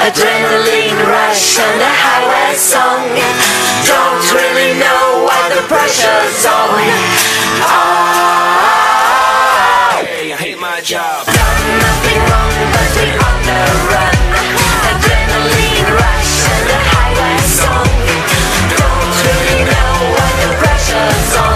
Adrenaline rush and a highway song. Don't really know why the pressure's on. I hate my job. Done nothing wrong, but we're on the run. Adrenaline rush and a highway song. Don't really know why the pressure's on.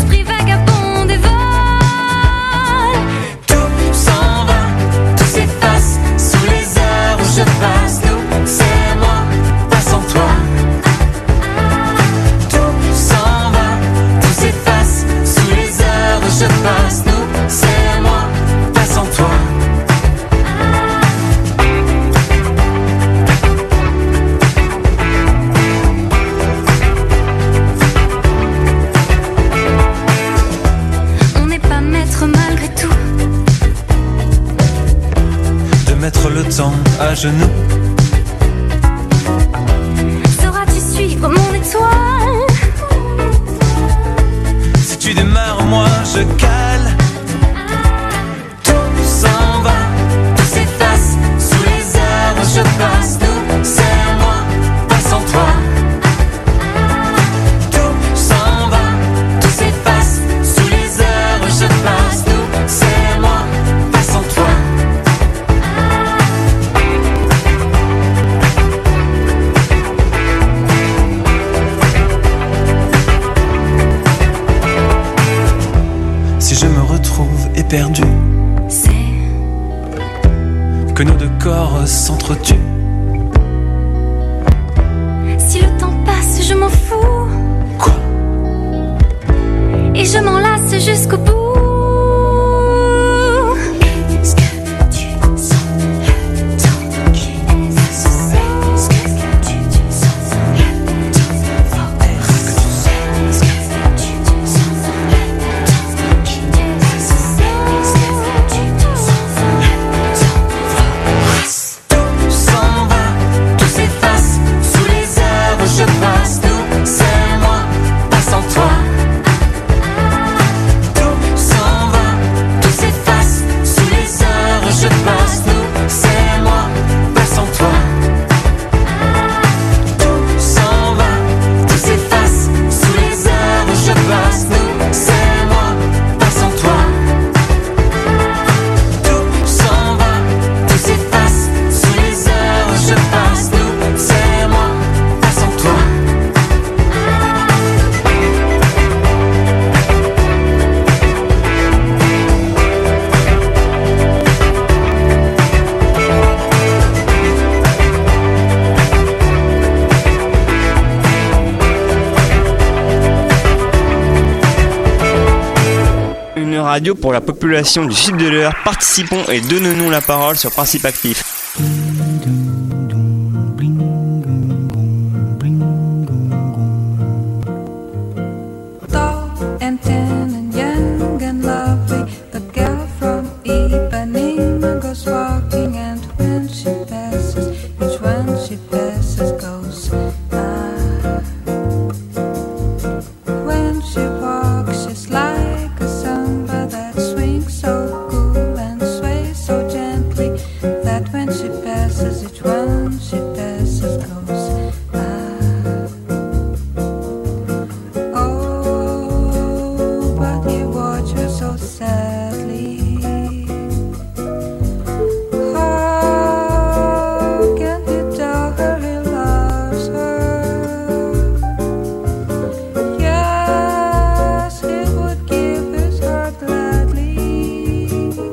Tout s'en va, tout s'efface. mettre le temps à genoux. Sauras-tu suivre mon étoile? Si tu démarres, moi je cale. Tout s'en va, tout s'efface. Sous les arbres je passe. Nous, c'est moi, pas sans toi. Tout s'en va, tout s'efface. Sous les arbres je passe. Nous, c'est moi, pas sans toi. Si je me retrouve éperdu, C'est que nos deux corps s'entretuent. si le temps passe, je m'en fous. Quoi? Et je m'enlace jusqu'au bout. Est-ce que tu sens le temps qui est? Est-ce que tu sens le temps fort? Est-ce que tu sens le temps qui est? Est-ce que tu sens le temps fort? Tout s'en va, tout s'efface. Sous les arbres je passe. Nous, c'est moi, pas sans toi. Tout s'en va, tout s'efface. Sous les arbres je passe. Nous, c'est moi, pas sans toi. Tout s'en va, tout s'efface. Sous les arbres je passe. Nous, c'est moi, pas sans toi. Tout s'en va, tout s'efface. Sous les arbres je passe. Nous, c'est moi, pas sans toi. Une radio pour la population du sud de l'Eure. Participons et donnons-nous la parole sur Principe Actif. Tall and tan and young and lovely, the girl from Ipanema goes walking, and when she passes, each one she passes goes ah. When she walks, she's like a samba that swings so cool and sways so gently, that when she passes, each one she passes goes ah. Oh, but you watch her so sadly. How can he tell her he loves her? Yes, he would give his heart gladly.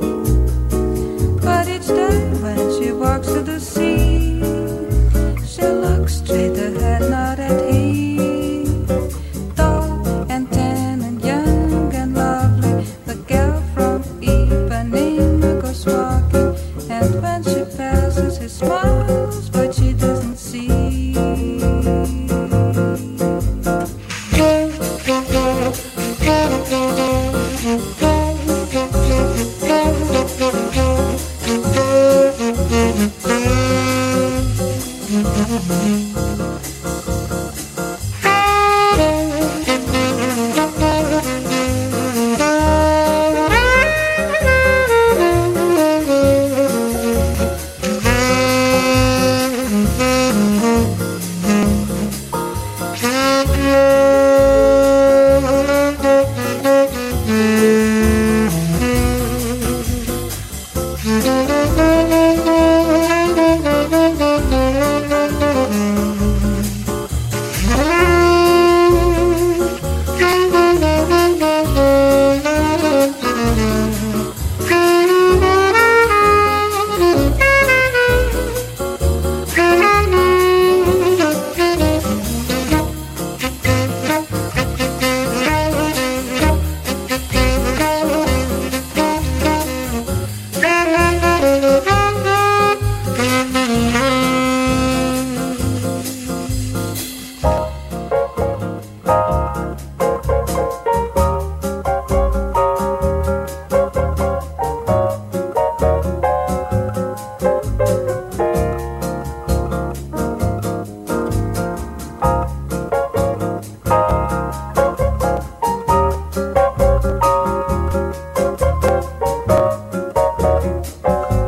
But each day when she walks to the sea, she looks straight ahead, not at him. Tall and tan and young and lovely, the girl from Ipanema goes walking, and when she passes, he smiles, but she doesn't see.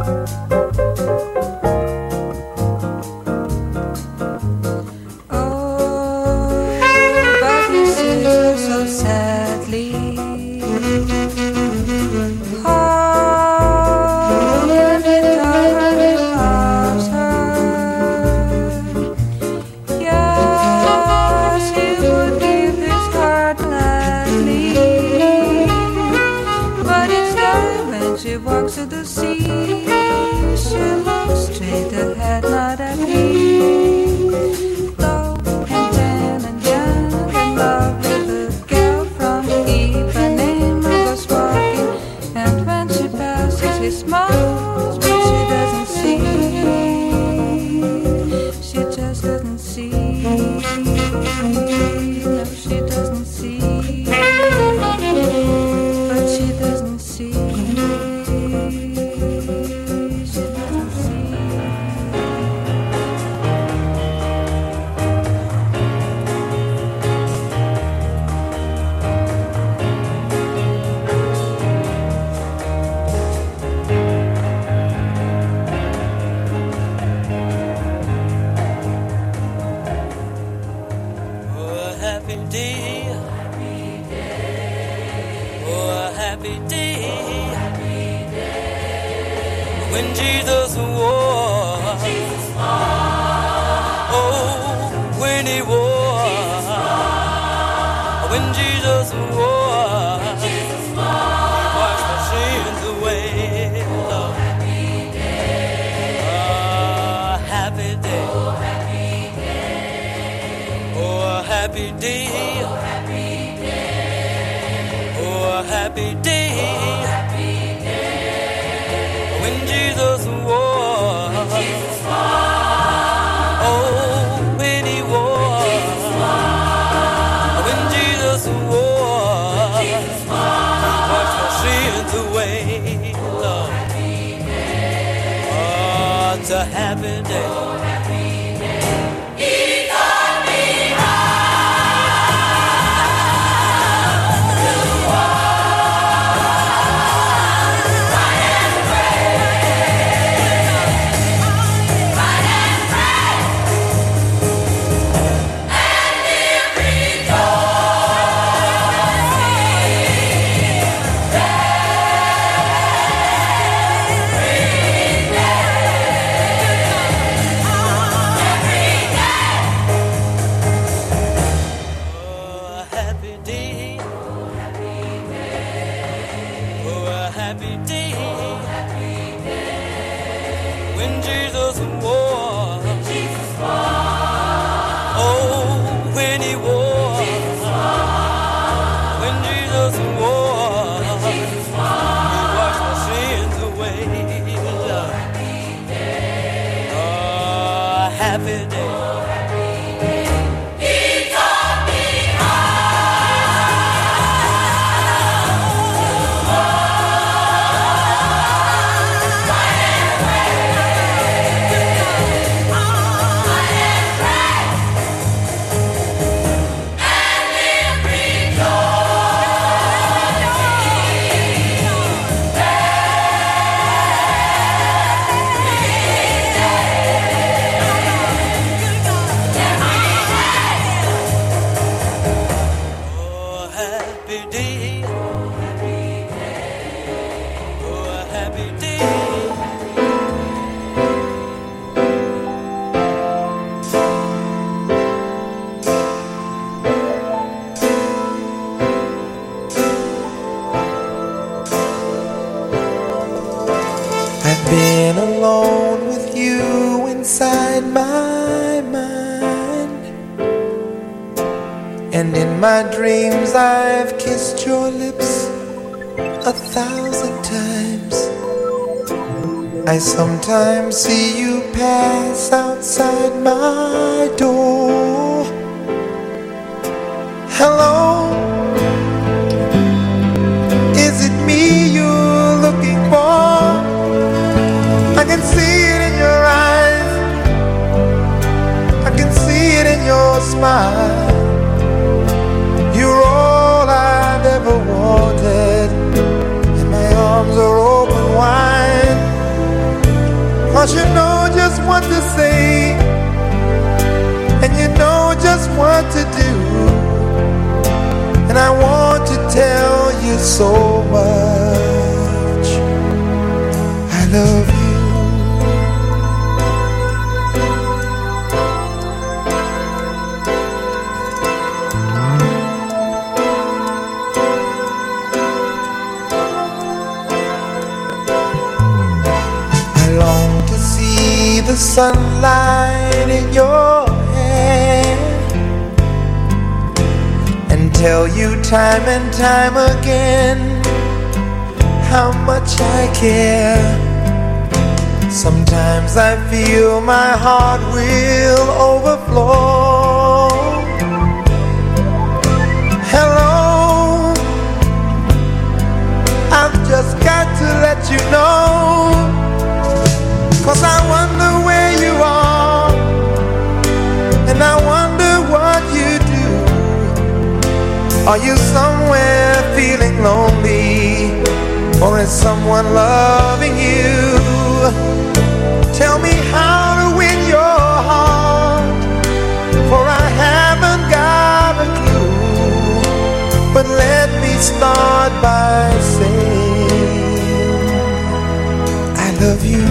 I sometimes see you pass outside my door. Hello, is it me you're looking for? I can see it in your eyes, I can see it in your smile. You're all I've ever wanted, and my arms are open wide. 'cause you know just what to say, and you know just what to do, and I want to tell you so much. I love you. The sunlight in your hair and tell you time and time again how much I care. Sometimes I feel my heart will overflow. Hello, I've just got to let you know, 'cause I wonder where you are, and I wonder what you do. Are you somewhere feeling lonely, or is someone loving you? Tell me how to win your heart, for I haven't got a clue. But let me start by saying I love you.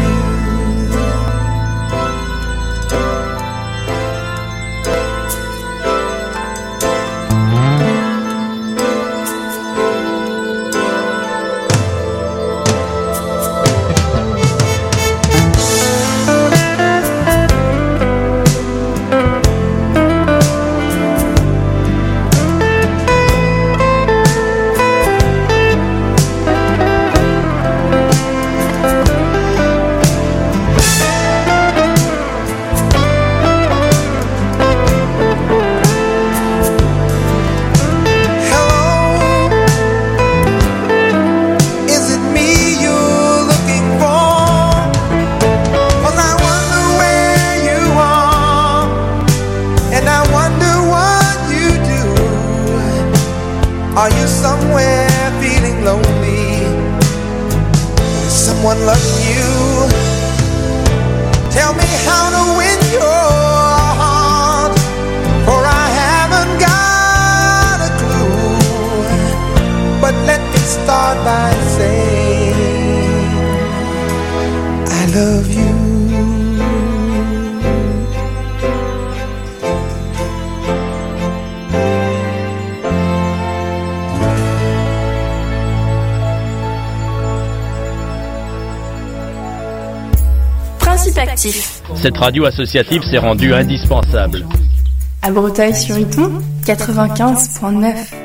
Are you somewhere feeling lonely? Is someone loving you? Tell me how to win your heart, for I haven't got a clue. But let me start by saying I love you. Actif. Cette radio associative s'est rendue indispensable. À Breteuil-sur-Iton, 95.9.